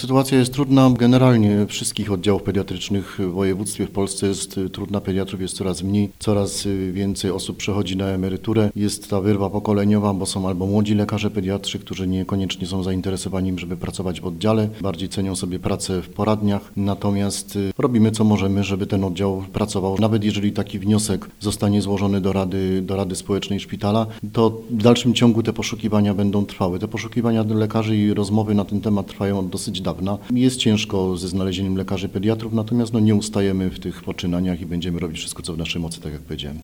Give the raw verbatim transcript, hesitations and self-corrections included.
sytuacja jest trudna. Generalnie wszystkich oddziałów pediatrycznych w województwie w Polsce jest trudna. Pediatrów jest coraz mniej, coraz więcej osób przechodzi na emeryturę. Jest ta wyrwa pokoleniowa, bo są albo młodzi lekarze pediatrzy, którzy niekoniecznie są zainteresowani, żeby pracować w oddziale, bardziej cenią sobie pracę w poradniach. Natomiast robimy co możemy, żeby ten oddział pracował. Nawet jeżeli taki wniosek zostanie złożony do Rady, do Rady Społecznej Szpitala, to w dalszym ciągu te poszukiwania będą trwały. Te poszukiwania lekarzy i rozmowy na ten temat trwają od dosyć dawna. Jest ciężko ze znalezieniem lekarzy pediatrów, natomiast no, nie ustajemy w tych poczynaniach i będziemy robić wszystko, co w naszej mocy, tak jak powiedziałem.